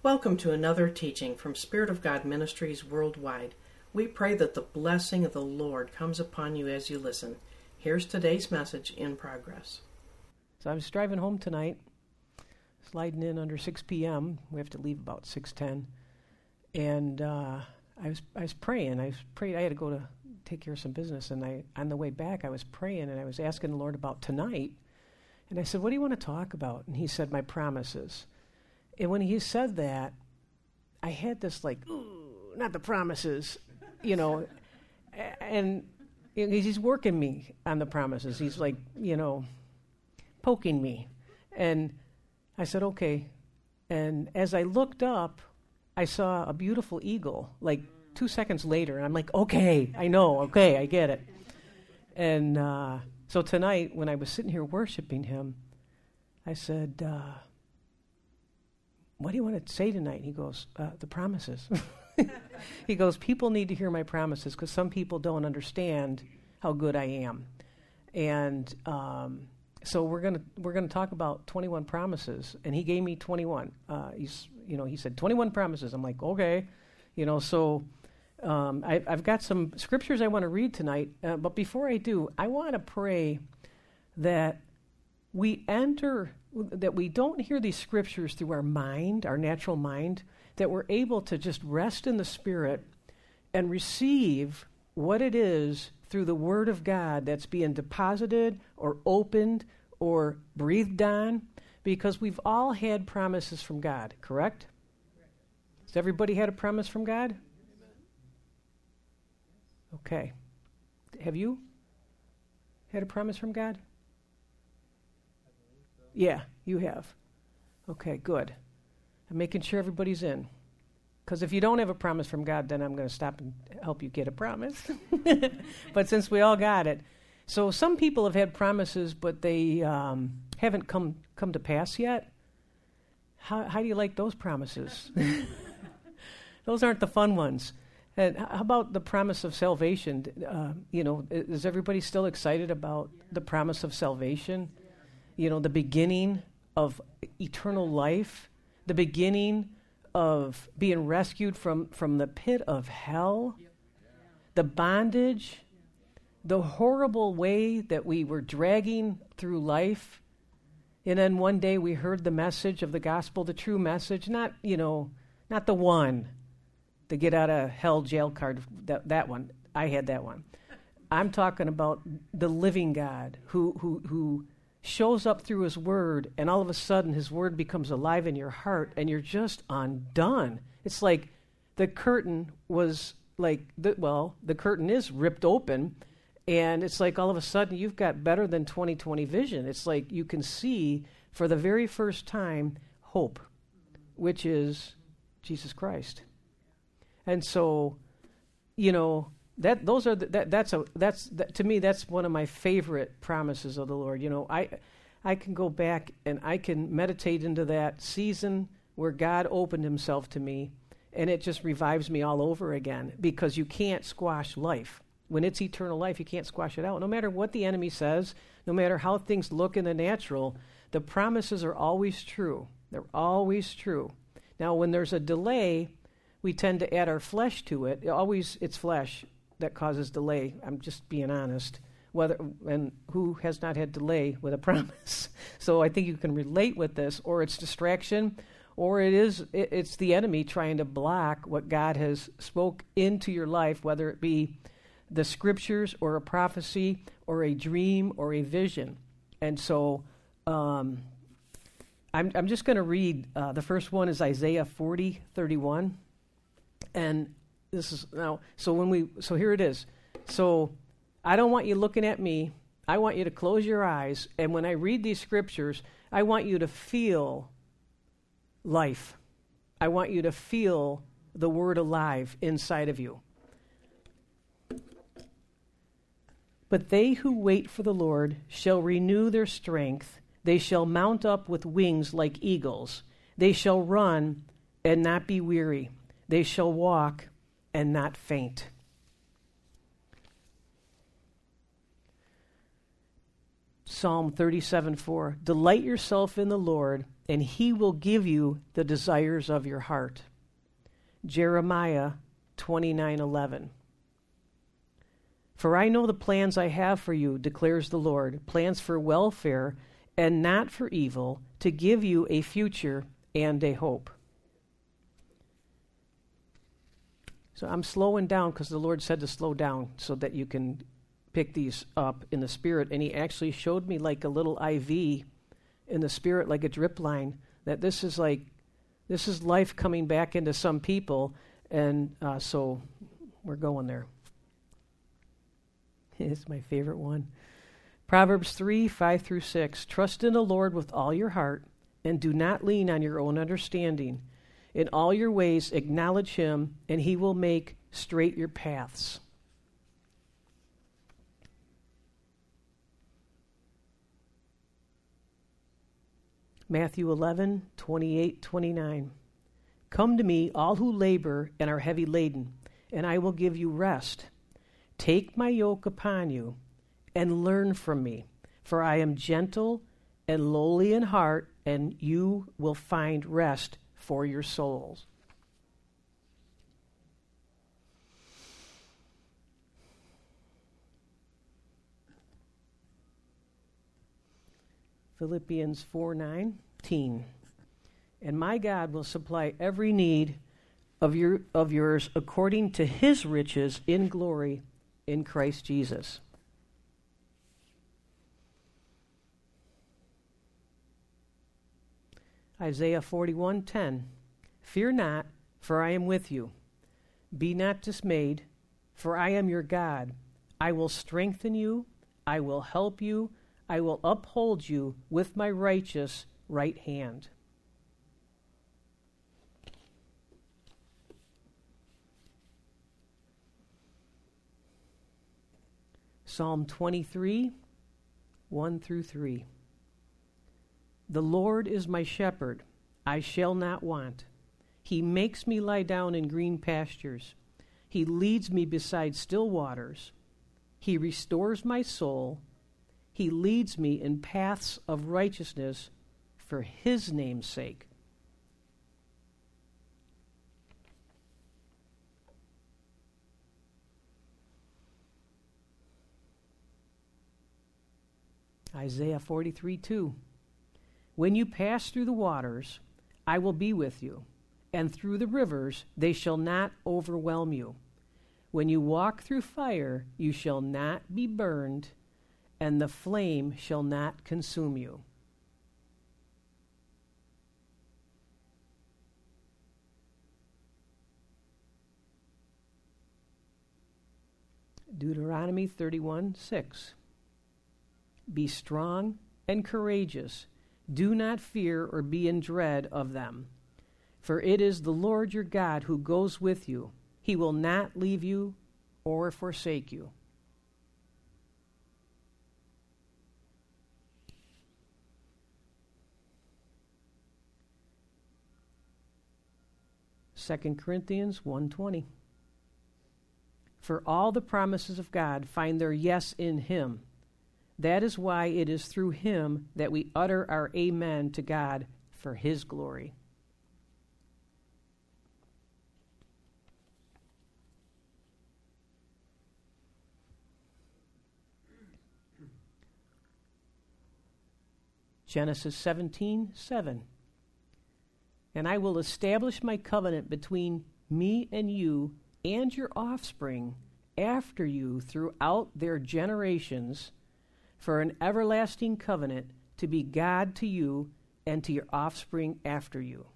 Welcome to another teaching from Spirit of God Ministries Worldwide. We pray that the blessing of the Lord comes upon you as you listen. Here's today's message in progress. So I was driving home tonight, sliding in under 6 p.m. We have to leave about 6:10. And I was praying. I had to go to take care of some business. And on the way back, I was praying, and I was asking the Lord about tonight. And I said, what do you want to talk about? And he said, my promises. And when he said that, I had this ooh, not the promises, and he's working me on the promises. He's poking me. And I said, okay. And as I looked up, I saw a beautiful eagle, 2 seconds later. And I'm like, okay, I know, okay, I get it. And so tonight, when I was sitting here worshiping him, I said, what do you want to say tonight? And he goes, the promises. He goes, people need to hear my promises because some people don't understand how good I am. And so we're gonna talk about 21 promises. And he gave me 21. He said 21 promises. I'm like, okay, So I've got some scriptures I want to read tonight. But before I do, I want to pray that we don't hear these scriptures through our mind, our natural mind, that we're able to just rest in the Spirit and receive what it is through the Word of God that's being deposited or opened or breathed on, because we've all had promises from God, correct? Has everybody had a promise from God? Okay. Have you had a promise from God? Yeah, you have. Okay, good. I'm making sure everybody's in. Because if you don't have a promise from God, then I'm going to stop and help you get a promise. But since we all got it. So some people have had promises, but they haven't come to pass yet. How do you like those promises? Those aren't the fun ones. And how about the promise of salvation? Is everybody still excited about the promise of salvation? The beginning of eternal life, the beginning of being rescued from the pit of hell, the bondage, the horrible way that we were dragging through life. And then one day we heard the message of the gospel, the true message, not the one, the get out of hell jail card, that one. I had that one. I'm talking about the living God who shows up through his word, and all of a sudden his word becomes alive in your heart, and you're just undone. It's like the curtain was the curtain is ripped open, and it's like all of a sudden you've got better than 20/20 vision. It's like you can see for the very first time hope, which is Jesus Christ. And so, to me, that's one of my favorite promises of the Lord. I can go back and I can meditate into that season where God opened himself to me, and it just revives me all over again, because you can't squash life. When it's eternal life, you can't squash it out. No matter what the enemy says, no matter how things look in the natural, the promises are always true. They're always true. Now, when there's a delay, we tend to add our flesh to it. It's flesh that causes delay. I'm just being honest. And who has not had delay with a promise? So I think you can relate with this, or it's distraction, or it's the enemy trying to block what God has spoke into your life, whether it be the scriptures or a prophecy or a dream or a vision. And so I'm just going to read. The first one is Isaiah 40:31. And this is now, so here it is. So I don't want you looking at me. I want you to close your eyes. And when I read these scriptures, I want you to feel life. I want you to feel the word alive inside of you. But they who wait for the Lord shall renew their strength. They shall mount up with wings like eagles. They shall run and not be weary. They shall walk and not faint. Psalm 37:4. Delight yourself in the Lord, and he will give you the desires of your heart. Jeremiah 29:11. For I know the plans I have for you, declares the Lord, plans for welfare and not for evil, to give you a future and a hope. So I'm slowing down because the Lord said to slow down so that you can pick these up in the Spirit. And he actually showed me like a little IV in the Spirit, like a drip line, that this is life coming back into some people. And so we're going there. It's my favorite one. Proverbs 3:5-6. Trust in the Lord with all your heart, and do not lean on your own understanding. In all your ways acknowledge him, and he will make straight your paths. Matthew 11:28-29. Come to me, all who labor and are heavy laden, and I will give you rest. Take my yoke upon you and learn from me, for I am gentle and lowly in heart, and you will find rest for your souls. Philippians 4:19. And my God will supply every need of yours according to his riches in glory in Christ Jesus. Isaiah 41:10. Fear not, for I am with you. Be not dismayed, for I am your God. I will strengthen you. I will help you. I will uphold you with my righteous right hand. Psalm 23:1-3. The Lord is my shepherd, I shall not want. He makes me lie down in green pastures. He leads me beside still waters. He restores my soul. He leads me in paths of righteousness for his name's sake. Isaiah 43:2. When you pass through the waters, I will be with you, and through the rivers, they shall not overwhelm you. When you walk through fire, you shall not be burned, and the flame shall not consume you. Deuteronomy 31:6. Be strong and courageous. Do not fear or be in dread of them. For it is the Lord your God who goes with you. He will not leave you or forsake you. Second Corinthians 1:20. For all the promises of God find their yes in him. That is why it is through him that we utter our amen to God for his glory. Genesis 17:7. And I will establish my covenant between me and you and your offspring after you throughout their generations, for an everlasting covenant to be God to you and to your offspring after you.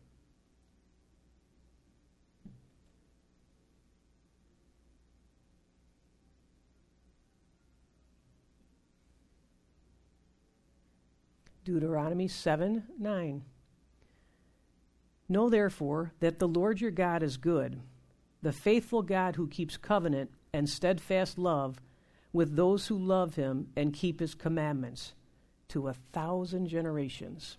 Deuteronomy 7:9. Know therefore that the Lord your God is good, the faithful God who keeps covenant and steadfast love with those who love him and keep his commandments to 1,000 generations.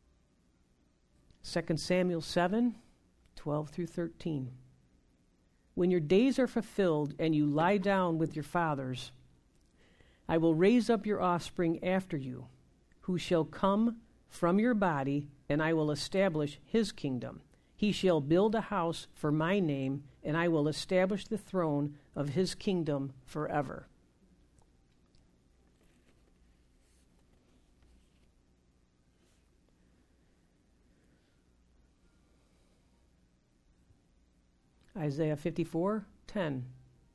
Second Samuel 7:12-13. when your days are fulfilled and you lie down with your fathers, I will raise up your offspring after you, who shall come from your body, and I will establish his kingdom. He shall build a house for my name, and I will establish the throne of his kingdom forever. Isaiah 54:10.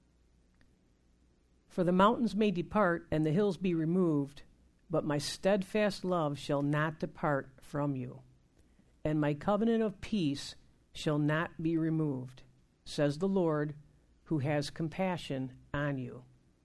For the mountains may depart and the hills be removed, but my steadfast love shall not depart from you, and my covenant of peace shall not be removed, says the Lord, who has compassion on you.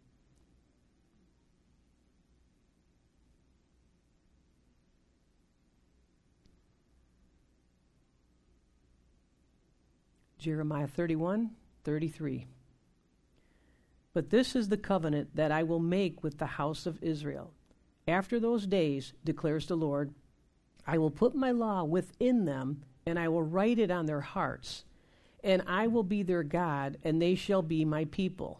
Jeremiah 31:33. But this is the covenant that I will make with the house of Israel. After those days, declares the Lord, I will put my law within them, and I will write it on their hearts, and I will be their God, and they shall be my people.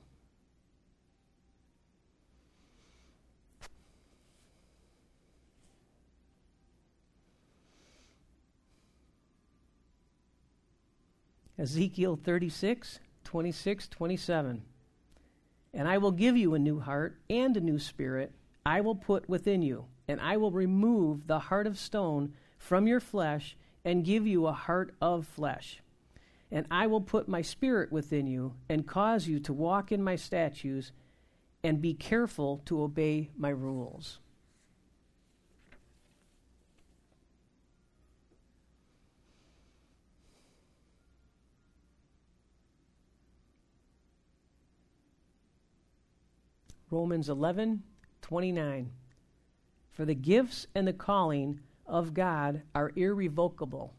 Ezekiel 36:26-27. And I will give you a new heart and a new spirit I will put within you, and I will remove the heart of stone from your flesh and give you a heart of flesh. And I will put my spirit within you and cause you to walk in my statutes and be careful to obey my rules. Romans 11:29. For the gifts and the calling of God are irrevocable.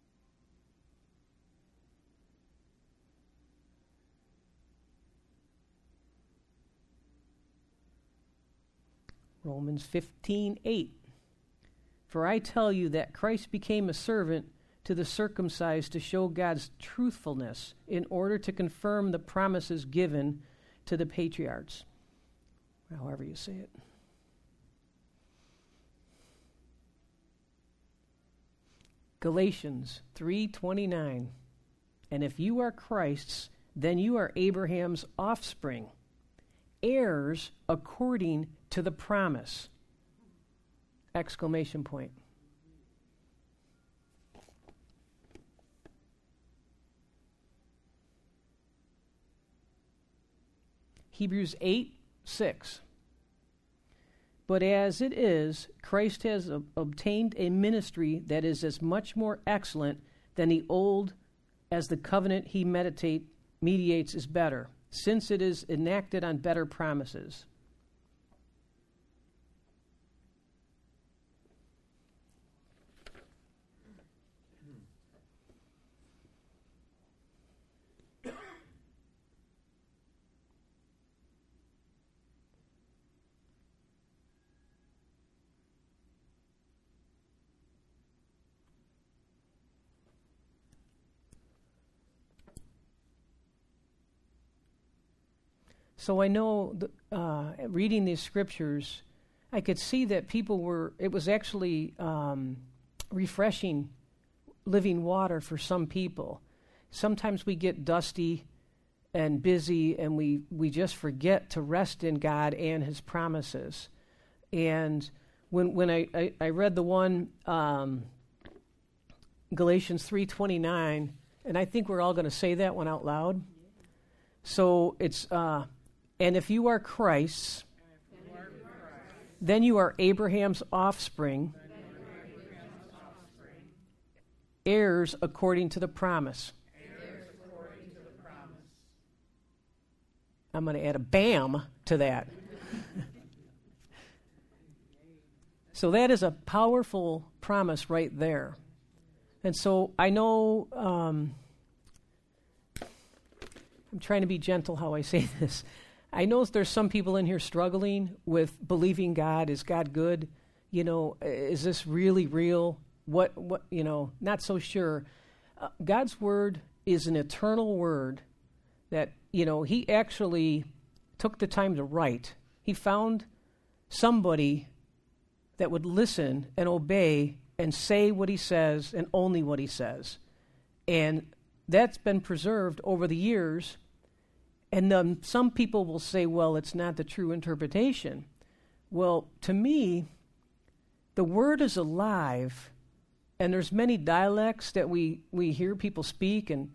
Romans 15:8. For I tell you that Christ became a servant to the circumcised to show God's truthfulness in order to confirm the promises given to the patriarchs. However you say it. Galatians 3:29. And if you are Christ's, then you are Abraham's offspring, heirs according to the promise. Exclamation point. Hebrews 8:6. But as it is, Christ has obtained a ministry that is as much more excellent than the old as the covenant he mediates is better, since it is enacted on better promises. So I know, reading these scriptures, I could see that it was actually refreshing living water for some people. Sometimes we get dusty and busy, and we just forget to rest in God and His promises. And when I read the one, Galatians 3:29, and I think we're all going to say that one out loud. So it's... And if you are Christ's, then you are Abraham's offspring, heirs according to the promise. I'm going to add a bam to that. So that is a powerful promise right there. And so I know, I'm trying to be gentle how I say this. I know there's some people in here struggling with believing God. Is God good? Is this really real? What, not so sure. God's word is an eternal word that, he actually took the time to write. He found somebody that would listen and obey and say what he says and only what he says. And that's been preserved over the years. And some people will say, well, it's not the true interpretation. Well, to me, the word is alive, and there's many dialects that we hear people speak, and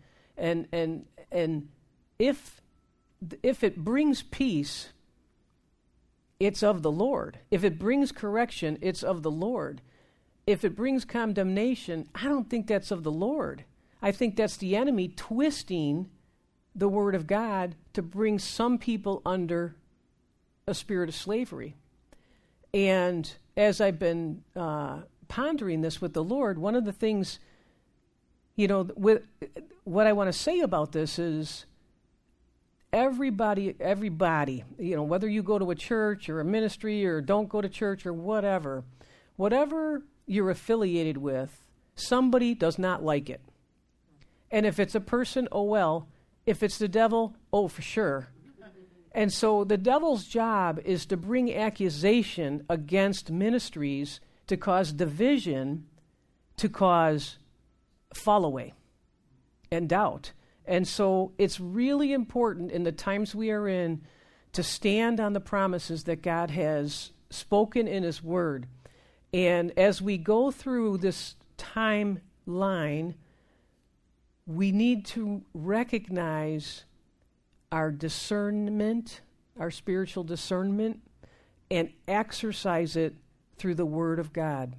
if it brings peace, it's of the Lord. If it brings correction, it's of the Lord. If it brings condemnation, I don't think that's of the Lord. I think that's the enemy twisting the word of God to bring some people under a spirit of slavery. And as I've been pondering this with the Lord, one of the things, with what I want to say about this is everybody, whether you go to a church or a ministry or don't go to church or whatever you're affiliated with, somebody does not like it. And if it's a person, oh well. If it's the devil, oh for sure. And so the devil's job is to bring accusation against ministries, to cause division, to cause fall away and doubt. And so it's really important in the times we are in to stand on the promises that God has spoken in His Word. And as we go through this timeline, we need to recognize our discernment, our spiritual discernment, and exercise it through the Word of God.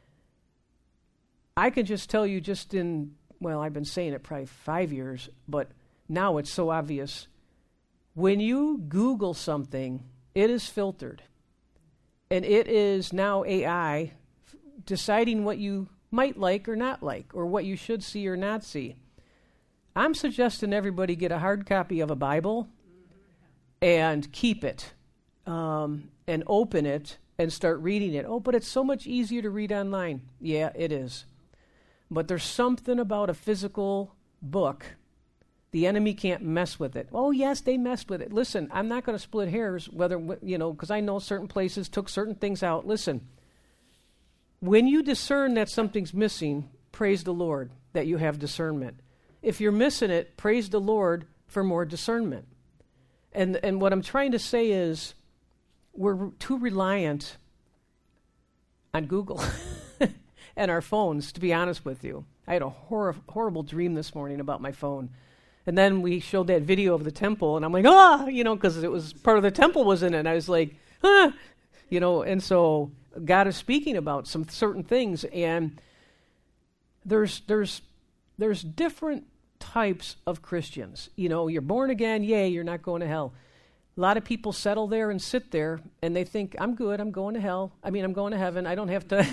I can just tell you I've been saying it probably 5 years, but now it's so obvious. When you Google something, it is filtered. And it is now AI deciding what you might like or not like, or what you should see or not see. I'm suggesting everybody get a hard copy of a Bible and keep it and open it and start reading it. Oh, but it's so much easier to read online. Yeah, it is. But there's something about a physical book. The enemy can't mess with it. Oh, yes, they messed with it. Listen, I'm not going to split hairs, because I know certain places took certain things out. Listen, when you discern that something's missing, praise the Lord that you have discernment. If you're missing it, praise the Lord for more discernment. And what I'm trying to say is we're too reliant on Google and our phones, to be honest with you. I had a horrible dream this morning about my phone. And then we showed that video of the temple, and I'm like, because it was part of the temple was in it. And I was like, and so God is speaking about some certain things, and there's different types of Christians. You're born again, yay, you're not going to hell. A lot of people settle there and sit there, and they think, I'm good, I'm going to hell. I'm going to heaven. I don't have to.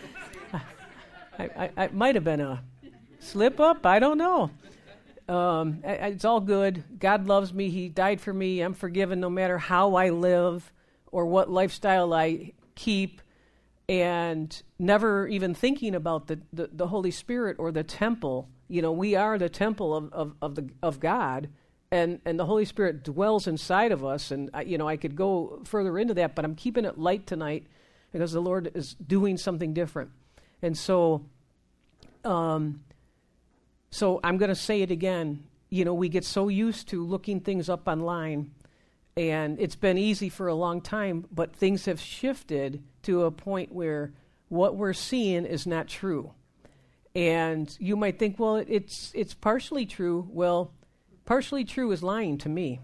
I might have been a slip up. I don't know. It's all good. God loves me. He died for me. I'm forgiven no matter how I live or what lifestyle I keep, and never even thinking about the Holy Spirit or the temple. We are the temple of God, and the Holy Spirit dwells inside of us. And I could go further into that, but I'm keeping it light tonight because the Lord is doing something different. And so I'm going to say it again. We get so used to looking things up online, and it's been easy for a long time, but things have shifted to a point where what we're seeing is not true. And you might think, well, it's partially true. Well, partially true is lying to me,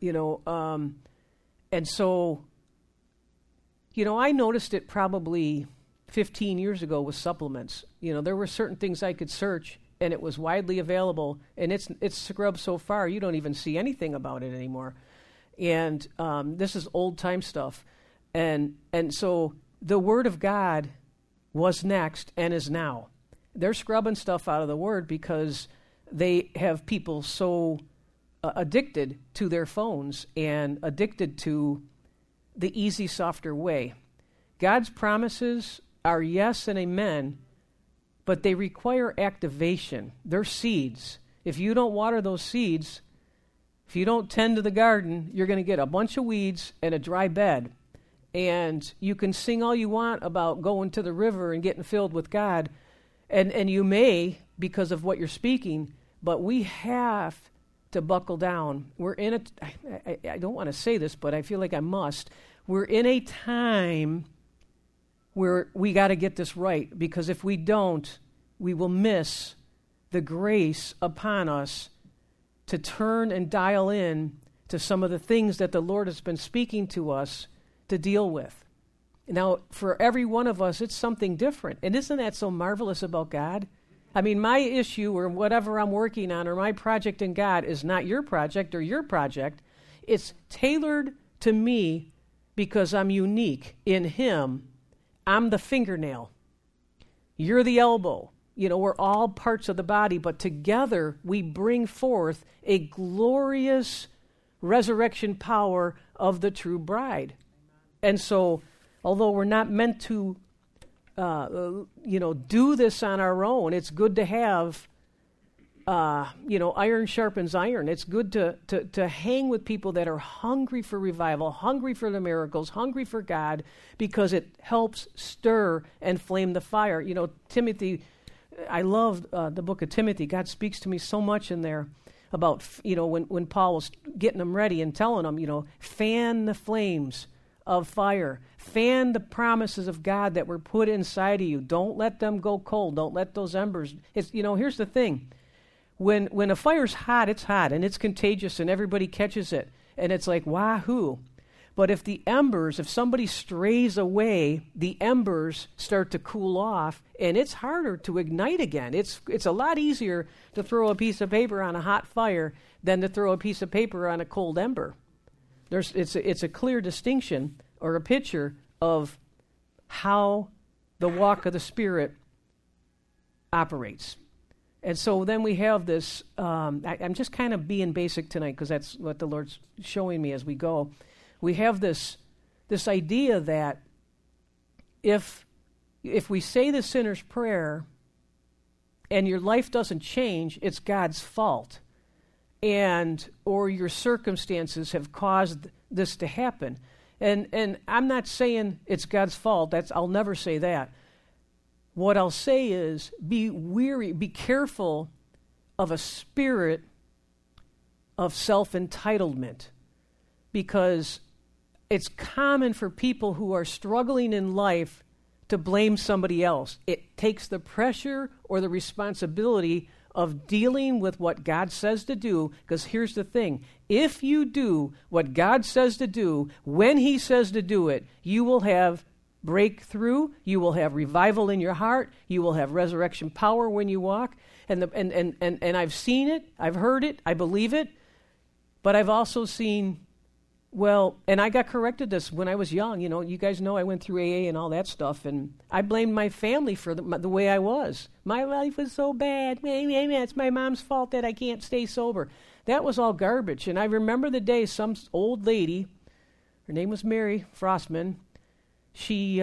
and so, I noticed it probably 15 years ago with supplements. There were certain things I could search, and it was widely available, and it's scrubbed so far you don't even see anything about it anymore. And this is old time stuff, and so the Word of God was next and is now. They're scrubbing stuff out of the Word because they have people so addicted to their phones and addicted to the easy, softer way. God's promises are yes and amen, but they require activation. They're seeds. If you don't water those seeds, If you don't tend to the garden, you're going to get a bunch of weeds and a dry bed. And you can sing all you want about going to the river and getting filled with God, and you may, because of what you're speaking, but we have to buckle down. We're in I don't want to say this, but I feel like I must. We're in a time where we got to get this right, because if we don't, we will miss the grace upon us to turn and dial in to some of the things that the Lord has been speaking to us to deal with. Now, for every one of us, it's something different. And isn't that so marvelous about God? I mean, my issue or whatever I'm working on or my project in God is not your project or your project. It's tailored to me because I'm unique in Him. I'm the fingernail. You're the elbow. You know, we're all parts of the body, but together we bring forth a glorious resurrection power of the true bride. And so, although we're not meant to, do this on our own, it's good to have, iron sharpens iron. It's good to hang with people that are hungry for revival, hungry for the miracles, hungry for God, because it helps stir and flame the fire. You know, Timothy, I love the book of Timothy. God speaks to me so much in there about, when Paul was getting them ready and telling them, fan the flames of fire. Fan the promises of God that were put inside of you. Don't let them go cold. Don't let those embers. Here's the thing. When a fire's hot, it's hot, and it's contagious, and everybody catches it. And it's like, wahoo. But if somebody strays away, the embers start to cool off, and it's harder to ignite again. It's a lot easier to throw a piece of paper on a hot fire than to throw a piece of paper on a cold ember. It's a clear distinction or a picture of how the walk of the Spirit operates. And so then we have this, I'm just kind of being basic tonight because that's what the Lord's showing me as we go. We have this idea that if we say the sinner's prayer and your life doesn't change, it's God's fault. Or your circumstances have caused this to happen. And I'm not saying it's God's fault. I'll never say that. What I'll say is be careful of a spirit of self-entitlement, because it's common for people who are struggling in life to blame somebody else. It takes the pressure or the responsibility of dealing with what God says to do, because here's the thing. If you do what God says to do, when He says to do it, you will have breakthrough, you will have revival in your heart, you will have resurrection power when you walk, and I've seen it, I've heard it, I believe it, but I've also seen, and I got corrected this when I was young. You guys know I went through AA and all that stuff, and I blamed my family for the way I was. My life was so bad. It's my mom's fault that I can't stay sober. That was all garbage. And I remember the day some old lady, her name was Mary Frostman, she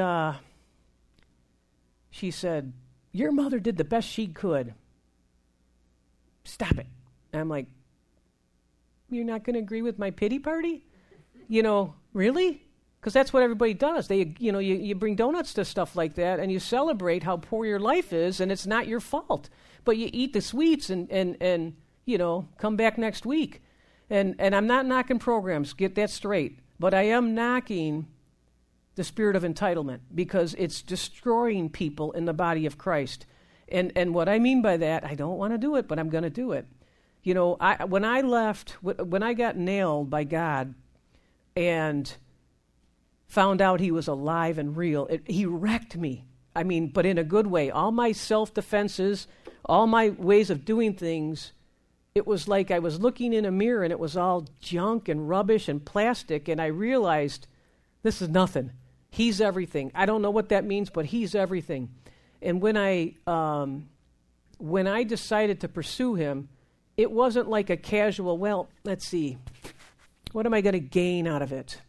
said, "Your mother did the best she could. Stop it." And I'm like, "You're not going to agree with my pity party? Really?" Because that's what everybody does. You bring donuts to stuff like that, and you celebrate how poor your life is, and it's not your fault. But you eat the sweets and come back next week. And I'm not knocking programs, get that straight. But I am knocking the spirit of entitlement, because it's destroying people in the body of Christ. And what I mean by that, I don't want to do it, but I'm going to do it. When I got nailed by God and found out He was alive and real, He wrecked me. I mean, but in a good way. All my self-defenses, all my ways of doing things, it was like I was looking in a mirror and it was all junk and rubbish and plastic, and I realized this is nothing. He's everything. I don't know what that means, but He's everything. And when I decided to pursue Him, it wasn't like a casual, let's see, what am I going to gain out of it?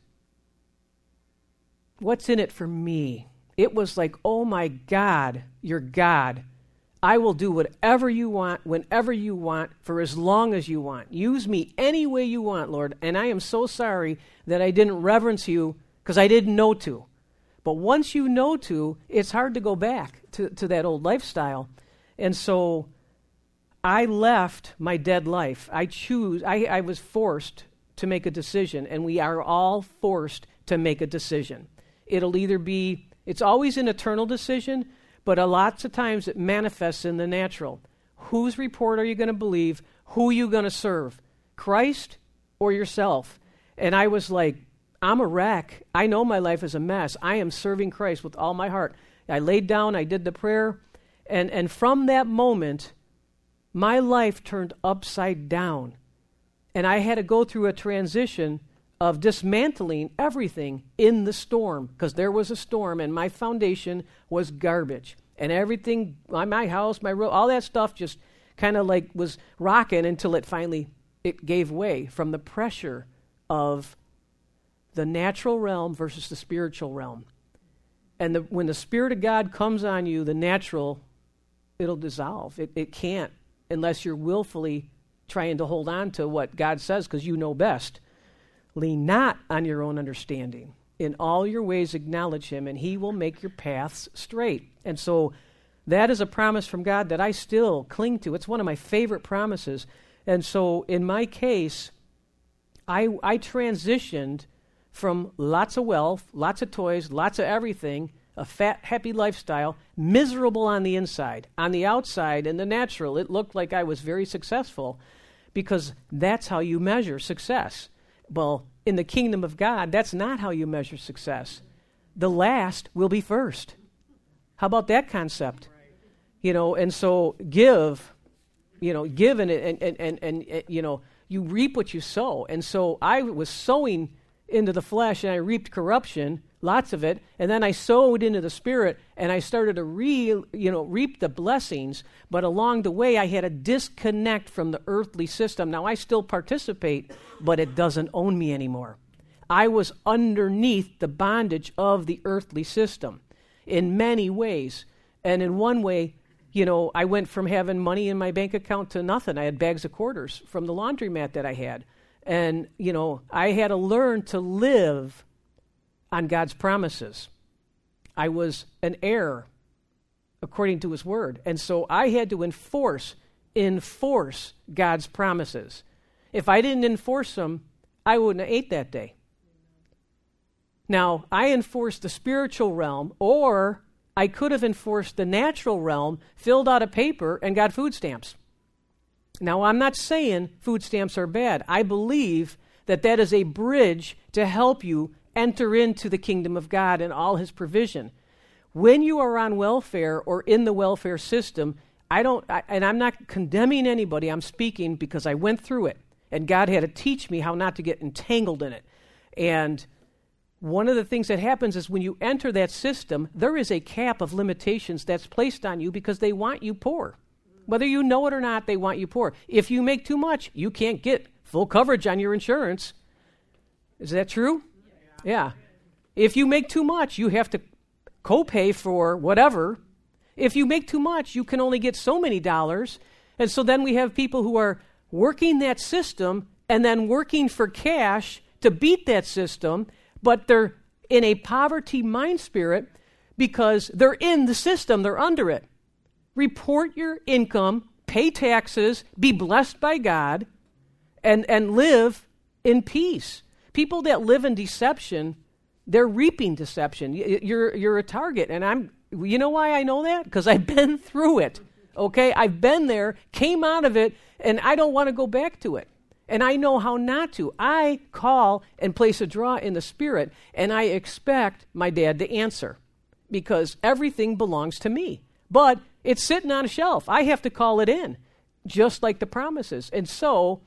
What's in it for me? It was like, oh my God, you're God. I will do whatever you want, whenever you want, for as long as you want. Use me any way you want, Lord. And I am so sorry that I didn't reverence you because I didn't know to. But once you know to, it's hard to go back to that old lifestyle. And so I left my dead life. I was forced to make a decision, and we are all forced to make a decision. It'll either be, it's always an eternal decision, but lots of times it manifests in the natural. Whose report are you going to believe? Who are you going to serve? Christ or yourself? And I was like, I'm a wreck. I know my life is a mess. I am serving Christ with all my heart. I laid down, I did the prayer, and from that moment, my life turned upside down. And I had to go through a transition of dismantling everything in the storm, because there was a storm and my foundation was garbage. And everything, my house, my road, all that stuff just kind of like was rocking until it gave way from the pressure of the natural realm versus the spiritual realm. And when the Spirit of God comes on you, the natural, it'll dissolve. It can't unless you're willfully trying to hold on to what God says because you know best. Lean not on your own understanding. In all your ways acknowledge him, and he will make your paths straight. And so that is a promise from God that I still cling to. It's one of my favorite promises. And so in my case, I transitioned from lots of wealth, lots of toys, lots of everything, a fat, happy lifestyle, miserable on the inside. On the outside, in the natural, it looked like I was very successful because that's how you measure success. Well, in the kingdom of God, that's not how you measure success. The last will be first. How about that concept? And so give and you reap what you sow. And so I was sowing into the flesh and I reaped corruption, lots of it, and then I sowed into the Spirit and I started to reap the blessings, but along the way I had to disconnect from the earthly system. Now I still participate, but it doesn't own me anymore. I was underneath the bondage of the earthly system in many ways. And in one way, I went from having money in my bank account to nothing. I had bags of quarters from the laundromat that I had. And, I had to learn to live on God's promises. I was an heir according to his word. And so I had to enforce God's promises. If I didn't enforce them, I wouldn't have ate that day. Now, I enforced the spiritual realm, or I could have enforced the natural realm, filled out a paper, and got food stamps. Now, I'm not saying food stamps are bad. I believe that is a bridge to help you enter into the kingdom of God and all his provision. When you are on welfare or in the welfare system, and I'm not condemning anybody, I'm speaking because I went through it, and God had to teach me how not to get entangled in it. And one of the things that happens is when you enter that system, there is a cap of limitations that's placed on you because they want you poor. Whether you know it or not, they want you poor. If you make too much, you can't get full coverage on your insurance. Is that true? Yeah. If you make too much, you have to co-pay for whatever. If you make too much, you can only get so many dollars. And so then we have people who are working that system and then working for cash to beat that system, but they're in a poverty mind spirit because they're in the system, they're under it. Report your income, pay taxes, be blessed by God, and live in peace. People that live in deception, they're reaping deception. You're a target, and you know why I know that? Because I've been through it, okay? I've been there, came out of it, and I don't want to go back to it. And I know how not to. I call and place a draw in the Spirit, and I expect my dad to answer because everything belongs to me. But it's sitting on a shelf. I have to call it in, just like the promises. And so,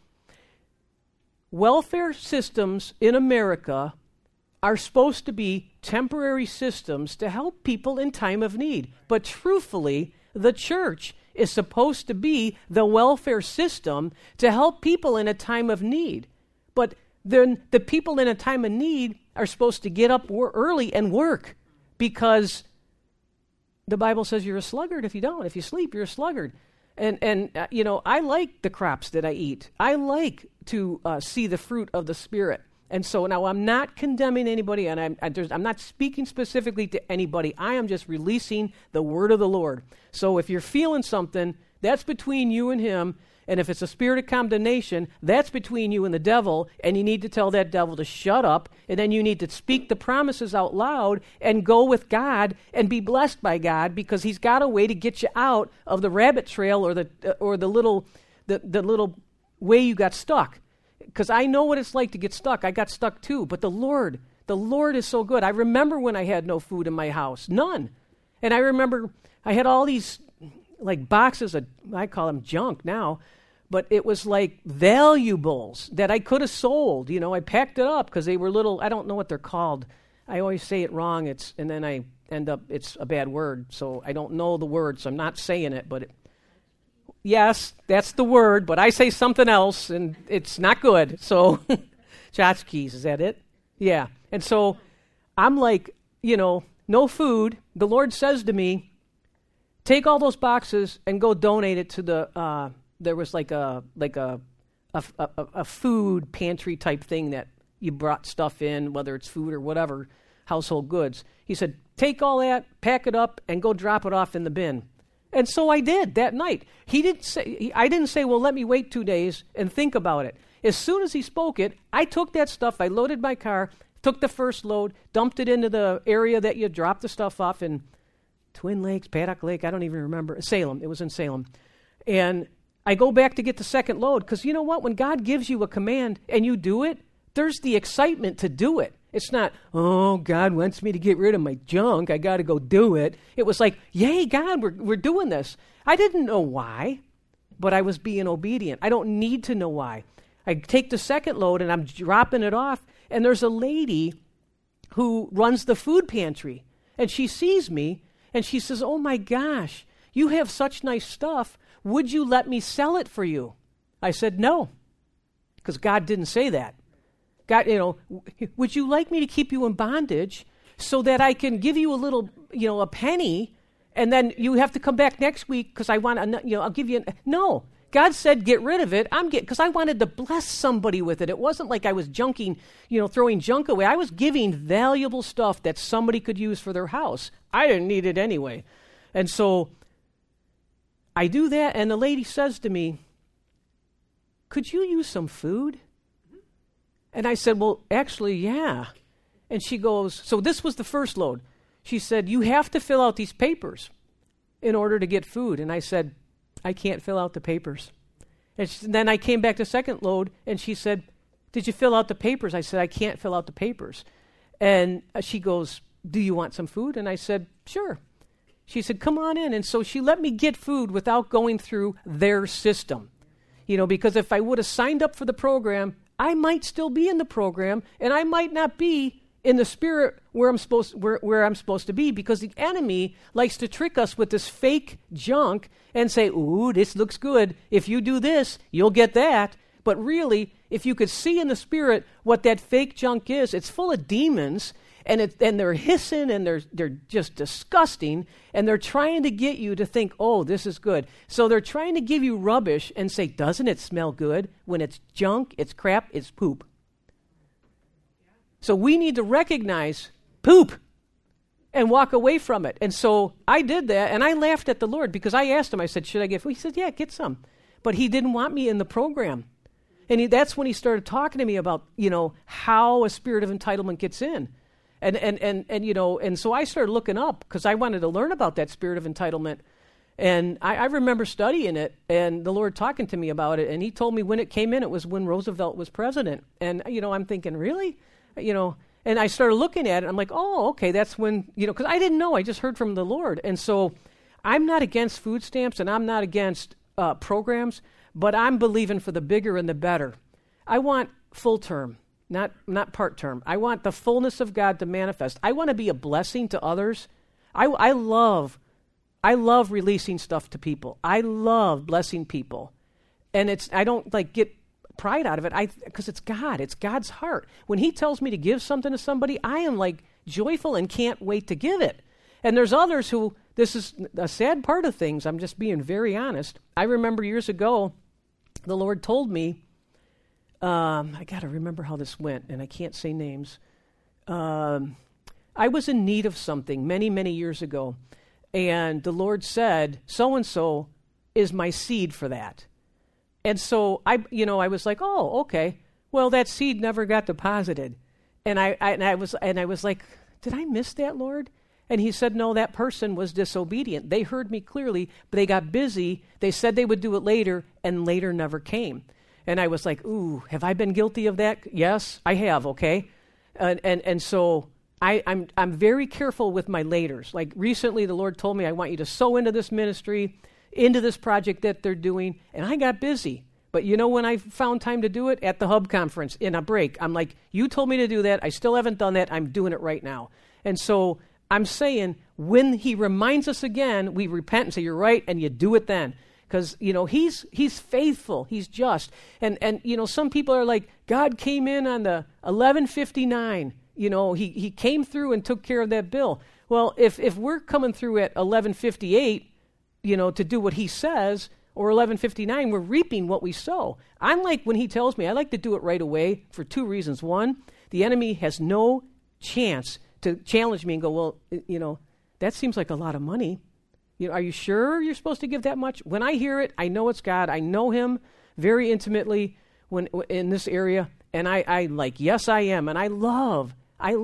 welfare systems in America are supposed to be temporary systems to help people in time of need. But truthfully, the church is supposed to be the welfare system to help people in a time of need. But then the people in a time of need are supposed to get up early and work because the Bible says you're a sluggard if you don't. If you sleep, you're a sluggard. And I like the crops that I eat. I like to see the fruit of the Spirit. And so now I'm not condemning anybody, and I'm not speaking specifically to anybody. I am just releasing the word of the Lord. So if you're feeling something, that's between you and him. And if it's a spirit of condemnation, that's between you and the devil, and you need to tell that devil to shut up, and then you need to speak the promises out loud and go with God and be blessed by God, because he's got a way to get you out of the rabbit trail or the little way you got stuck. Because I know what it's like to get stuck. I got stuck too, but the Lord is so good. I remember when I had no food in my house, none. And I remember I had all these like boxes of, I call them junk now, but it was like valuables that I could have sold. I packed it up because they were little, I don't know what they're called. I always say it wrong, and then I end up, it's a bad word, so I don't know the word, so I'm not saying it, but yes, that's the word, but I say something else, and it's not good. So, tchotchkes, is that it? Yeah. And so I'm like, no food. The Lord says to me, take all those boxes and go donate it to the, there was like a food pantry type thing that you brought stuff in, whether it's food or whatever, household goods. He said, take all that, pack it up, and go drop it off in the bin. And so I did that night. I didn't say, well, let me wait 2 days and think about it. As soon as he spoke it, I took that stuff, I loaded my car, took the first load, dumped it into the area that you drop the stuff off in Twin Lakes, Paddock Lake, I don't even remember. Salem, it was in Salem. And I go back to get the second load, because you know what? When God gives you a command and you do it, there's the excitement to do it. It's not, oh, God wants me to get rid of my junk, I got to go do it. It was like, yay, God, we're doing this. I didn't know why, but I was being obedient. I don't need to know why. I take the second load and I'm dropping it off, and there's a lady who runs the food pantry, and she sees me, and she says, oh my gosh, you have such nice stuff. Would you let me sell it for you? I said, no, because God didn't say that. God, would you like me to keep you in bondage so that I can give you a little, a penny, and then you have to come back next week because I want, I'll give you, no. God said, get rid of it. Because I wanted to bless somebody with it. It wasn't like I was junking, throwing junk away. I was giving valuable stuff that somebody could use for their house. I didn't need it anyway. And so I do that, and the lady says to me, could you use some food? And I said, well, actually, yeah. And she goes, so this was the first load. She said, you have to fill out these papers in order to get food. And I said, I can't fill out the papers. And then I came back to second load, and she said, did you fill out the papers? I said, I can't fill out the papers. And she goes, do you want some food? And I said, sure. She said, come on in. And so she let me get food without going through their system. Because if I would have signed up for the program, I might still be in the program, and I might not be in the spirit where I'm supposed to be, because the enemy likes to trick us with this fake junk and say, ooh, this looks good. If you do this, you'll get that. But really, if you could see in the spirit what that fake junk is, it's full of demons, and they're hissing, and they're just disgusting, and they're trying to get you to think, oh, this is good. So they're trying to give you rubbish and say, doesn't it smell good? When it's junk, it's crap, it's poop. So we need to recognize poop and walk away from it. And so I did that, and I laughed at the Lord, because I asked him, I said, should I get food? He said, yeah, get some. But he didn't want me in the program. And that's when he started talking to me about, how a spirit of entitlement gets in. And so I started looking up, because I wanted to learn about that spirit of entitlement. And I remember studying it, and the Lord talking to me about it, and he told me when it came in, it was when Roosevelt was president. And, I'm thinking, really? And I started looking at it, and I'm like, oh, okay, that's when, because I didn't know, I just heard from the Lord. And so I'm not against food stamps, and I'm not against programs, but I'm believing for the bigger and the better. I want full term, not part term. I want the fullness of God to manifest. I want to be a blessing to others. I love releasing stuff to people. I love blessing people. And I don't get pride out of it, because it's God. It's God's heart. When he tells me to give something to somebody, I am joyful and can't wait to give it. And there's others who this is a sad part of things. I'm just being very honest. I remember years ago, the Lord told me, I got to remember how this went, and I can't say names. I was in need of something many, many years ago, and the Lord said, so-and-so is my seed for that. And so I was like, oh, okay. Well, that seed never got deposited. And I was like, did I miss that, Lord? And he said, no, that person was disobedient. They heard me clearly, but they got busy. They said they would do it later, and later never came. And I was like, ooh, have I been guilty of that? Yes, I have, okay? And so I'm very careful with my laters. Like recently the Lord told me, I want you to sow into this ministry, into this project that they're doing, and I got busy. But you know when I found time to do it? At the Hub Conference, in a break. I'm like, you told me to do that. I still haven't done that. I'm doing it right now. And so I'm saying when he reminds us again, we repent and say, you're right, and you do it then. Because, he's faithful. He's just. And some people are like, God came in on the 11:59. He came through and took care of that bill. Well, if we're coming through at 11:58, to do what he says, or 11:59, we're reaping what we sow. I'm like, when he tells me, I like to do it right away for two reasons. One, the enemy has no chance to challenge me and go, well, that seems like a lot of money. Are you sure you're supposed to give that much? When I hear it, I know it's God. I know him very intimately when in this area, and I like, yes, I am, and I love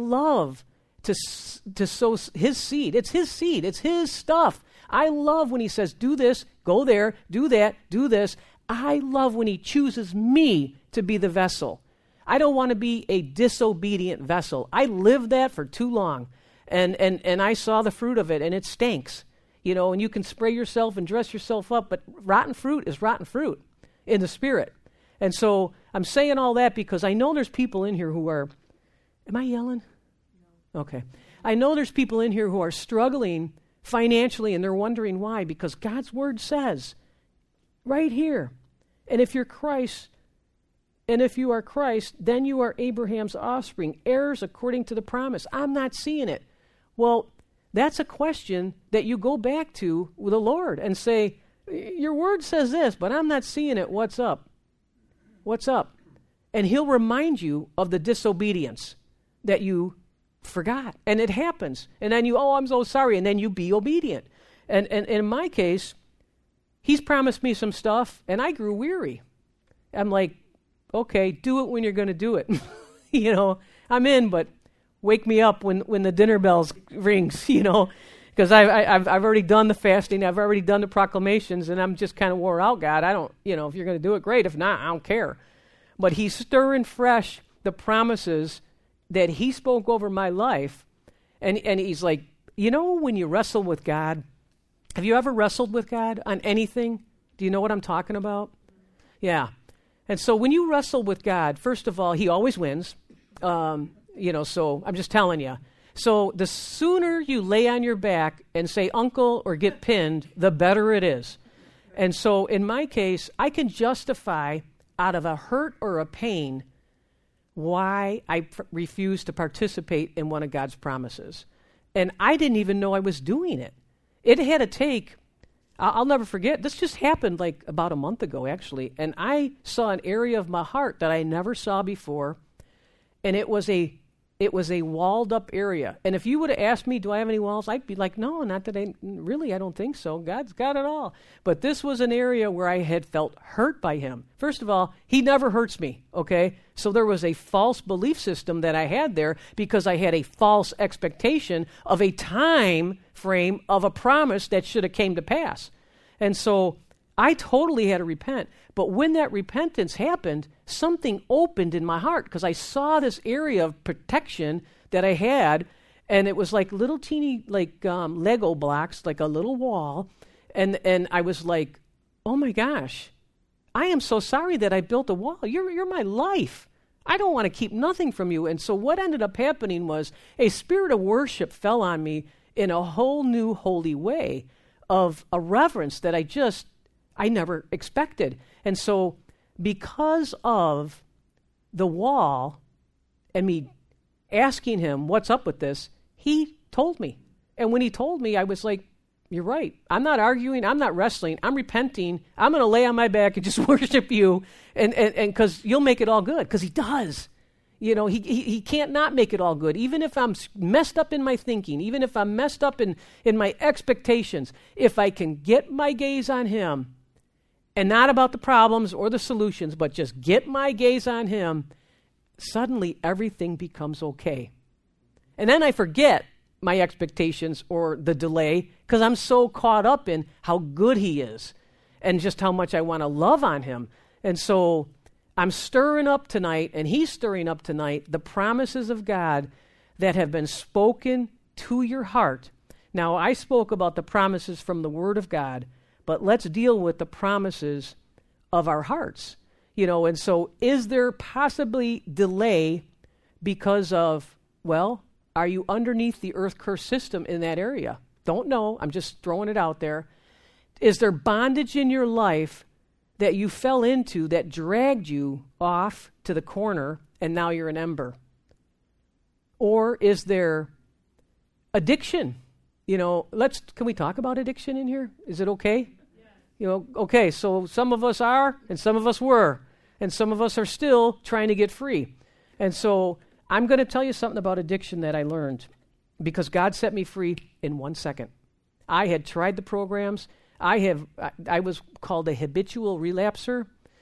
to sow his seed. It's his seed. It's his stuff. I love when he says, do this, go there, do that, do this. I love when he chooses me to be the vessel. I don't want to be a disobedient vessel. I lived that for too long, and I saw the fruit of it, and it stinks. And you can spray yourself and dress yourself up, but rotten fruit is rotten fruit in the spirit. And so I'm saying all that because I know there's people in here who are, am I yelling? No. Okay. I know there's people in here who are struggling financially, and they're wondering why, because God's word says right here, and if you're Christ, and if you are Christ, then you are Abraham's offspring, heirs according to the promise. I'm not seeing it. Well, that's a question that you go back to with the Lord and say, your word says this, but I'm not seeing it. What's up? What's up? And he'll remind you of the disobedience that you forgot. And it happens. And then I'm so sorry. And then you be obedient. And in my case, he's promised me some stuff, and I grew weary. I'm like, okay, do it when you're going to do it. I'm in, but wake me up when the dinner bells rings, because I've already done the fasting, I've already done the proclamations, and I'm just kind of wore out, God. I don't, if you're going to do it, great. If not, I don't care. But he's stirring fresh the promises that he spoke over my life, and he's like, when you wrestle with God, have you ever wrestled with God on anything? Do you know what I'm talking about? Yeah. And so when you wrestle with God, first of all, he always wins. So I'm just telling you. So the sooner you lay on your back and say uncle or get pinned, the better it is. And so in my case, I can justify out of a hurt or a pain why I refuse to participate in one of God's promises. And I didn't even know I was doing it. It had to take, I'll never forget, this just happened like about a month ago actually, and I saw an area of my heart that I never saw before, and it was a walled up area. And if you would have asked me, do I have any walls? I'd be like, no, not that I don't think so. God's got it all. But this was an area where I had felt hurt by him. First of all, he never hurts me, okay? So there was a false belief system that I had there because I had a false expectation of a time frame of a promise that should have came to pass. And so I totally had to repent. But when that repentance happened, something opened in my heart because I saw this area of protection that I had, and it was like little teeny Lego blocks, like a little wall. And I was like, oh my gosh, I am so sorry that I built a wall. You're my life. I don't want to keep nothing from you. And so what ended up happening was a spirit of worship fell on me in a whole new holy way of a reverence that I never expected. And so because of the wall and me asking him, what's up with this, he told me. And when he told me, I was like, You're right. I'm not arguing. I'm not wrestling. I'm repenting. I'm going to lay on my back and just worship you, and because you'll make it all good, because he does. You know, he can't not make it all good. Even if I'm messed up in my thinking, even if I'm messed up in my expectations, if I can get my gaze on him, and not about the problems or the solutions, but just get my gaze on him, suddenly everything becomes okay. And then I forget my expectations or the delay because I'm so caught up in how good he is and just how much I want to love on him. And so I'm stirring up tonight, and he's stirring up tonight, the promises of God that have been spoken to your heart. Now, I spoke about the promises from the Word of God, but let's deal with the promises of our hearts. You know, and so is there possibly delay because of, well, are you underneath the earth curse system in that area? Don't know. I'm just throwing it out there. Is there bondage in your life that you fell into that dragged you off to the corner and now you're an ember? Or is there addiction? You know, can we talk about addiction in here? Is it okay? Yeah. You know, okay, so some of us are and some of us were, and some of us are still trying to get free. And so I'm going to tell you something about addiction that I learned because God set me free in 1 second. I had tried the programs. I was called a habitual relapser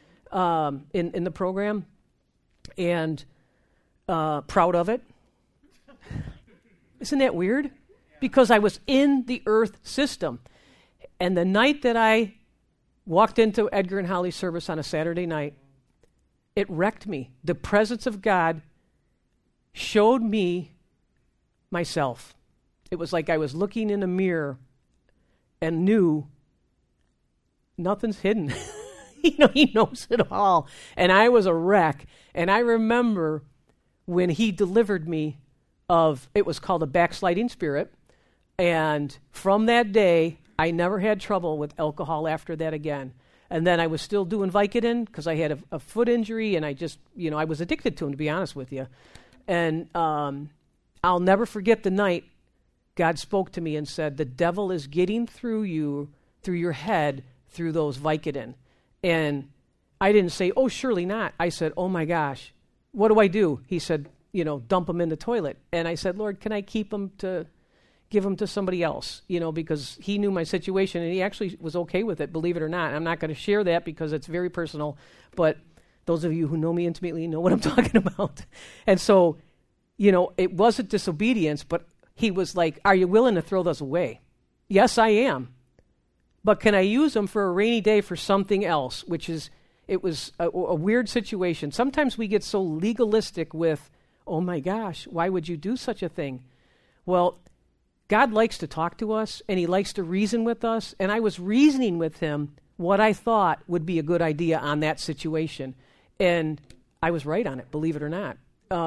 in the program, and proud of it. Isn't that weird? Because I was in the earth system. And the night that I walked into Edgar and Holly's service on a Saturday night, it wrecked me. The presence of God showed me myself. It was like I was looking in a mirror and knew nothing's hidden. You know, he knows it all. And I was a wreck. And I remember when he delivered me of, it was called a backsliding spirit. And from that day, I never had trouble with alcohol after that again. And then I was still doing Vicodin because I had a foot injury, and I just, you know, I was addicted to him, to be honest with you. And I'll never forget the night God spoke to me and said, the devil is getting through you, through your head, through those Vicodin. And I didn't say, oh, surely not. I said, oh my gosh, what do I do? He said, you know, dump them in the toilet. And I said, Lord, can I keep them to give them to somebody else? You know, because he knew my situation, and he actually was okay with it, believe it or not. I'm not going to share that because it's very personal, but those of you who know me intimately know what I'm talking about. And so, you know, it wasn't disobedience, but he was like, are you willing to throw those away? Yes, I am. But can I use them for a rainy day for something else, which is, it was a weird situation. Sometimes we get so legalistic with, oh my gosh, why would you do such a thing? Well, God likes to talk to us, and he likes to reason with us, and I was reasoning with him what I thought would be a good idea on that situation. And I was right on it, believe it or not.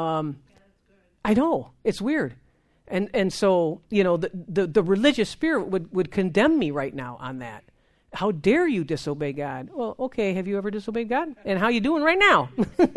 I know, it's weird. And so, you know, the religious spirit would condemn me right now on that. How dare you disobey God? Well, okay, have you ever disobeyed God? And how you doing right now?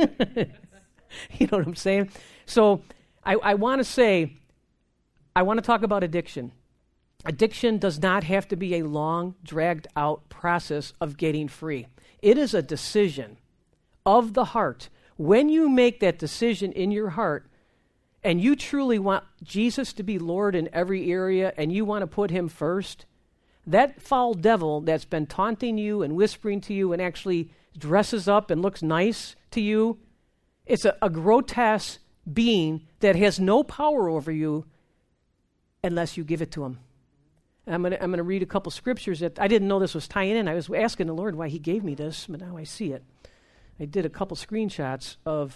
You know what I'm saying? So I want to say, I want to talk about addiction. Addiction does not have to be a long, dragged-out process of getting free. It is a decision of the heart. When you make that decision in your heart, and you truly want Jesus to be Lord in every area, and you want to put him first, that foul devil that's been taunting you and whispering to you and actually dresses up and looks nice to you, it's a grotesque being that has no power over you unless you give it to him. And I'm going to read a couple scriptures that I didn't know this was tying in. I was asking the Lord why he gave me this, but now I see it. I did a couple screenshots of,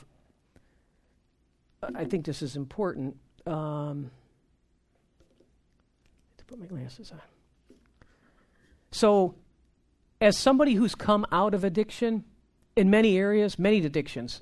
I think this is important. To put my glasses on. So, as somebody who's come out of addiction in many areas, many addictions,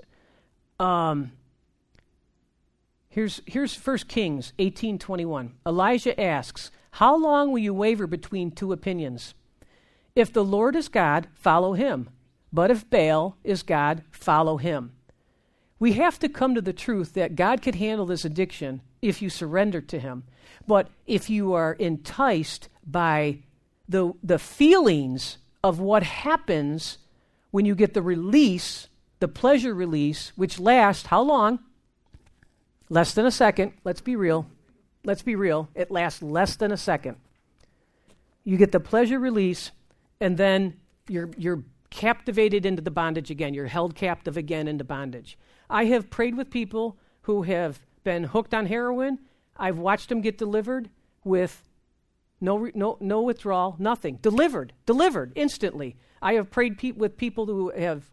here's 1 Kings 18:21. Elijah asks, how long will you waver between two opinions? If the Lord is God, follow him. But if Baal is God, follow him. We have to come to the truth that God could handle this addiction if you surrender to him. But if you are enticed by the feelings of what happens when you get the release, the pleasure release, which lasts how long? Less than a second. Let's be real. Let's be real. It lasts less than a second. You get the pleasure release, and then you're captivated into the bondage again. You're held captive again into bondage. I have prayed with people who have been hooked on heroin. I've watched them get delivered with no withdrawal, nothing. Delivered instantly. I have prayed with people who have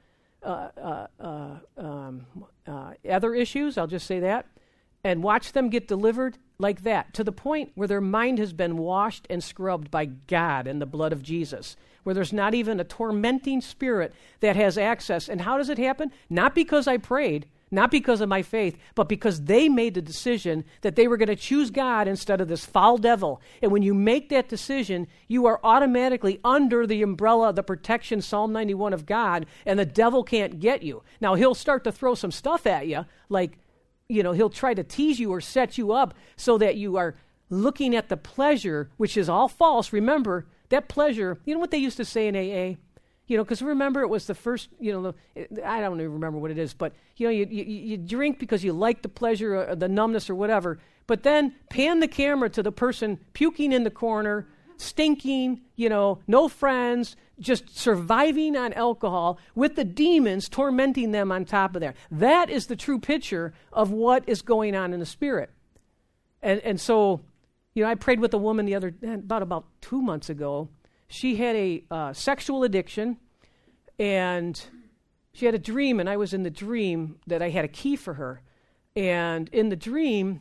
other issues, I'll just say that, and watched them get delivered like that, to the point where their mind has been washed and scrubbed by God and the blood of Jesus, where there's not even a tormenting spirit that has access. And how does it happen? Not because I prayed, not because of my faith, but because they made the decision that they were going to choose God instead of this foul devil. And when you make that decision, you are automatically under the umbrella, the protection, Psalm 91 of God, and the devil can't get you. Now, he'll start to throw some stuff at you, like, he'll try to tease you or set you up so that you are looking at the pleasure, which is all false. Remember, that pleasure, you know what they used to say in AA? Because remember, it was the first, I don't even remember what it is, but, you drink because you like the pleasure or the numbness or whatever, but then pan the camera to the person puking in the corner, stinking, no friends, just surviving on alcohol with the demons tormenting them on top of there. That is the true picture of what is going on in the spirit. And so, I prayed with a woman about 2 months ago. She had a sexual addiction, and she had a dream, and I was in the dream that I had a key for her. And in the dream,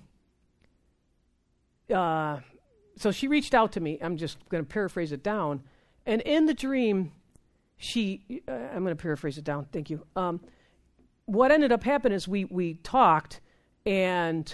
so she reached out to me. I'm just going to paraphrase it down. And in the dream, I'm going to paraphrase it down. Thank you. What ended up happening is we talked, and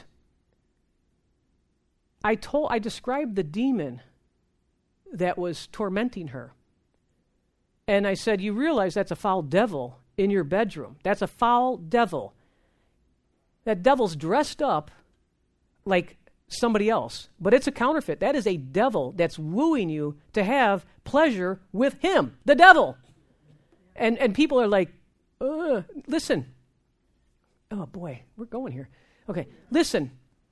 I described the demon that was tormenting her. And I said, you realize that's a foul devil in your bedroom. That's a foul devil. That devil's dressed up like somebody else, but it's a counterfeit. That is a devil that's wooing you to have pleasure with him, the devil. And people are like, listen. Oh boy, we're going here. Okay, listen.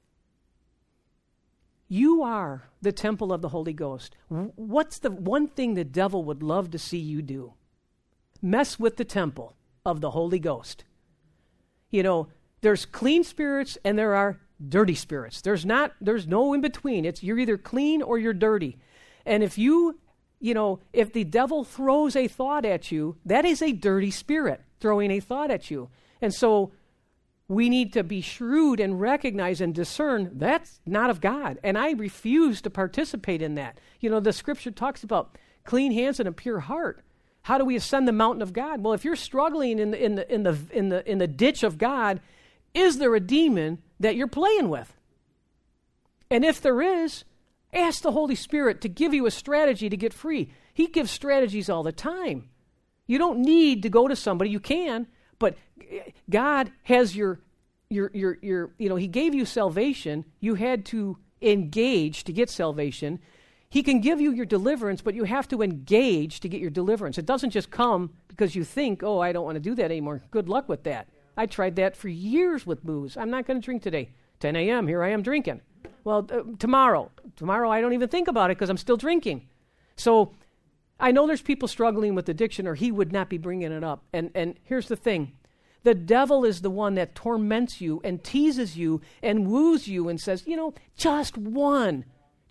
You are the temple of the Holy Ghost. What's the one thing the devil would love to see you do? Mess with the temple of the Holy Ghost. There's clean spirits and there are dirty spirits. There's no in between. You're either clean or you're dirty. And if if the devil throws a thought at you, that is a dirty spirit throwing a thought at you. And so we need to be shrewd and recognize and discern that's not of God. And I refuse to participate in that. The scripture talks about clean hands and a pure heart. How do we ascend the mountain of God? Well, if you're struggling in the ditch of God, is there a demon that you're playing with? And if there is, ask the Holy Spirit to give you a strategy to get free. He gives strategies all the time. You don't need to go to somebody. You can, but God has your He gave you salvation. You had to engage to get salvation. He can give you your deliverance, but you have to engage to get your deliverance. It doesn't just come because you think, I don't want to do that anymore. Good luck with that. I tried that for years with booze. I'm not going to drink today. 10 a.m., here I am drinking. Well, tomorrow I don't even think about it because I'm still drinking. So I know there's people struggling with addiction, or he would not be bringing it up. And here's the thing. The devil is the one that torments you and teases you and woos you and says, just one.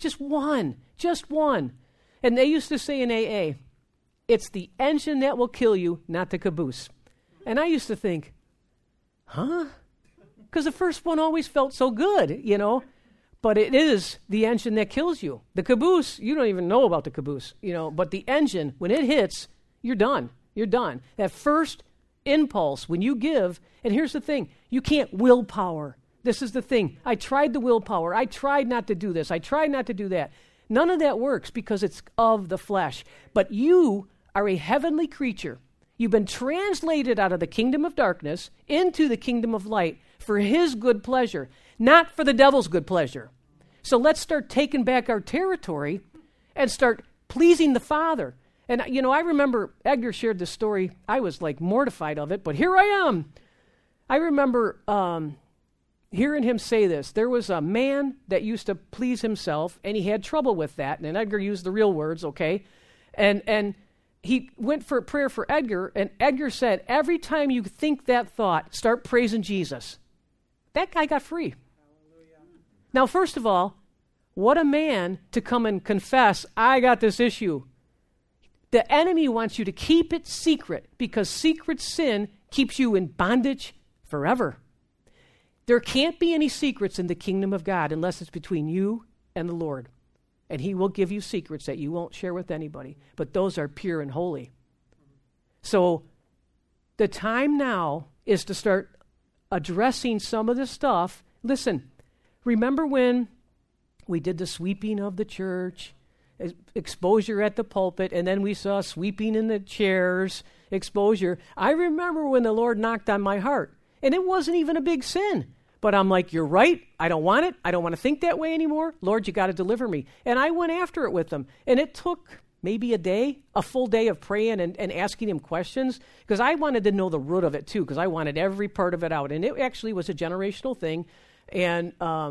And they used to say in AA, it's the engine that will kill you, not the caboose. And I used to think, huh? Because the first one always felt so good, But it is the engine that kills you. The caboose, you don't even know about the caboose, But the engine, when it hits, you're done. You're done. That first impulse, when you give, and here's the thing, you can't willpower. This is the thing. I tried the willpower. I tried not to do this. I tried not to do that. None of that works because it's of the flesh. But you are a heavenly creature. You've been translated out of the kingdom of darkness into the kingdom of light for his good pleasure. not for the devil's good pleasure. So let's start taking back our territory and start pleasing the Father. And, I remember Edgar shared this story. I was like mortified of it, but here I am. I remember hearing him say this. There was a man that used to please himself, and he had trouble with that. And Edgar used the real words, okay? And he went for a prayer for Edgar, and Edgar said, every time you think that thought, start praising Jesus. That guy got free. Hallelujah. Now, first of all, what a man to come and confess, I got this issue. The enemy wants you to keep it secret because secret sin keeps you in bondage forever. There can't be any secrets in the kingdom of God unless it's between you and the Lord. And he will give you secrets that you won't share with anybody. But those are pure and holy. So the time now is to start addressing some of this stuff. Listen, remember when we did the sweeping of the church, exposure at the pulpit, and then we saw sweeping in the chairs, exposure. I remember when the Lord knocked on my heart, and it wasn't even a big sin. But I'm like, you're right. I don't want it. I don't want to think that way anymore. Lord, you got to deliver me. And I went after it with him. And it took maybe a full day of praying and asking him questions, because I wanted to know the root of it too, because I wanted every part of it out. And it actually was a generational thing. And,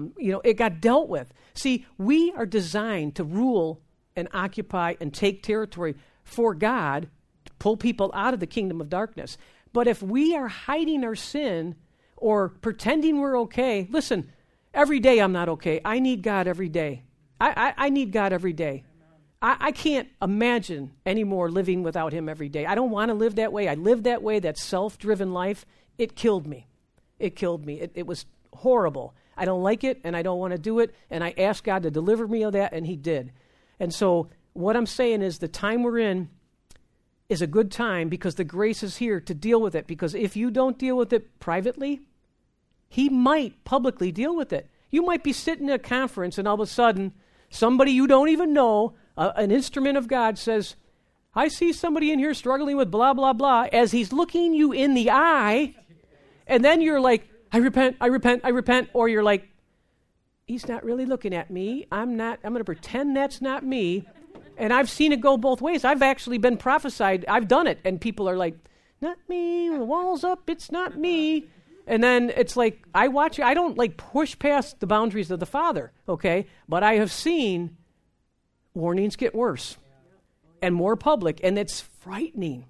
it got dealt with. See, we are designed to rule and occupy and take territory for God, to pull people out of the kingdom of darkness. But if we are hiding our sin or pretending we're okay, listen, every day I'm not okay. I need God every day. I need God every day. I can't imagine anymore living without him every day. I don't want to live that way. I lived that way, that self-driven life. It killed me. It killed me. It was horrible. I don't like it, and I don't want to do it, and I asked God to deliver me of that, and he did. And so what I'm saying is the time we're in is a good time because the grace is here to deal with it, because if you don't deal with it privately, he might publicly deal with it. You might be sitting at a conference, and all of a sudden, somebody you don't even know, an instrument of God says, I see somebody in here struggling with blah, blah, blah, as he's looking you in the eye, and then you're like, I repent, I repent, I repent, or you're like, he's not really looking at me. I'm going to pretend that's not me. And I've seen it go both ways. I've actually been prophesied. I've done it. And people are like, not me, the wall's up, it's not me. And then it's like, I watch it. I don't like push past the boundaries of the Father, okay? But I have seen warnings get worse and more public, and it's frightening.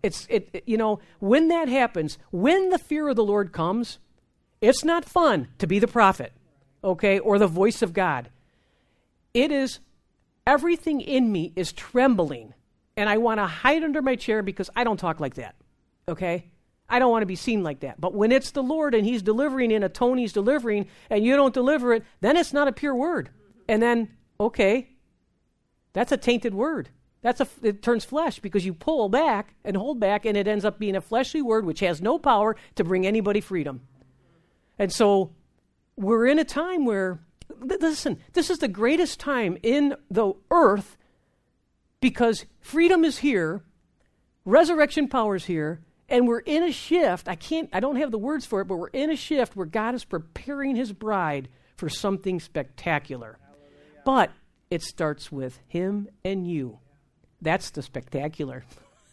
When that happens, when the fear of the Lord comes, it's not fun to be the prophet, okay, or the voice of God. It is, everything in me is trembling, and I want to hide under my chair because I don't talk like that, okay? I don't want to be seen like that. But when it's the Lord and he's delivering in a tone he's delivering and you don't deliver it, then it's not a pure word. And then, okay, that's a tainted word. It turns flesh because you pull back and hold back, and it ends up being a fleshly word which has no power to bring anybody freedom. And so we're in a time where, listen, this is the greatest time in the earth because freedom is here, resurrection power is here, and we're in a shift. I don't have the words for it, but we're in a shift where God is preparing his bride for something spectacular. Hallelujah. But it starts with him and you. That's the spectacular.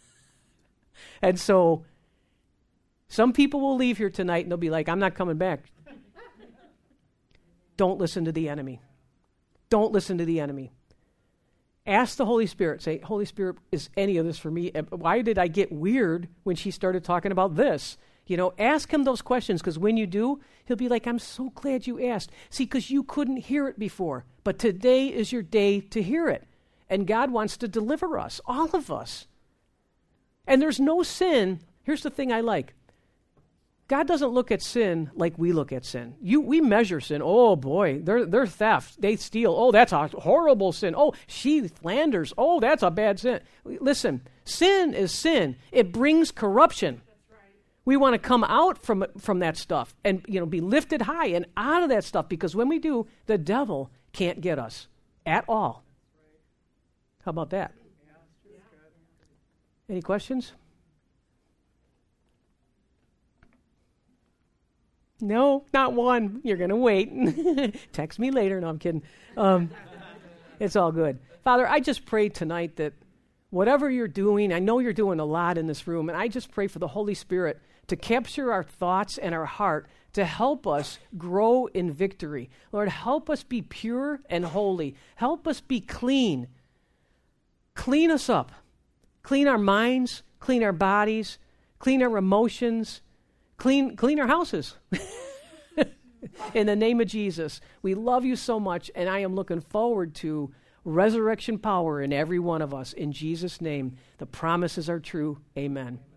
And so some people will leave here tonight and they'll be like, I'm not coming back. Don't listen to the enemy. Don't listen to the enemy. Ask the Holy Spirit. Say, Holy Spirit, is any of this for me? Why did I get weird when she started talking about this? Ask him those questions, because when you do, he'll be like, I'm so glad you asked. See, because you couldn't hear it before. But today is your day to hear it. And God wants to deliver us, all of us. And there's no sin. Here's the thing I like. God doesn't look at sin like we look at sin. We measure sin. Oh, boy, they're theft. They steal. Oh, that's a horrible sin. Oh, she slanders. Oh, that's a bad sin. Listen, sin is sin. It brings corruption. That's right. We want to come out from that stuff and be lifted high and out of that stuff, because when we do, the devil can't get us at all. How about that? Any questions? No, not one. You're going to wait. Text me later. No, I'm kidding. It's all good. Father, I just pray tonight that whatever you're doing, I know you're doing a lot in this room, and I just pray for the Holy Spirit to capture our thoughts and our heart to help us grow in victory. Lord, help us be pure and holy. Help us be clean. Clean us up. Clean our minds, clean our bodies, clean our emotions, clean our houses. In the name of Jesus, we love you so much, and I am looking forward to resurrection power in every one of us. In Jesus' name, the promises are true. Amen.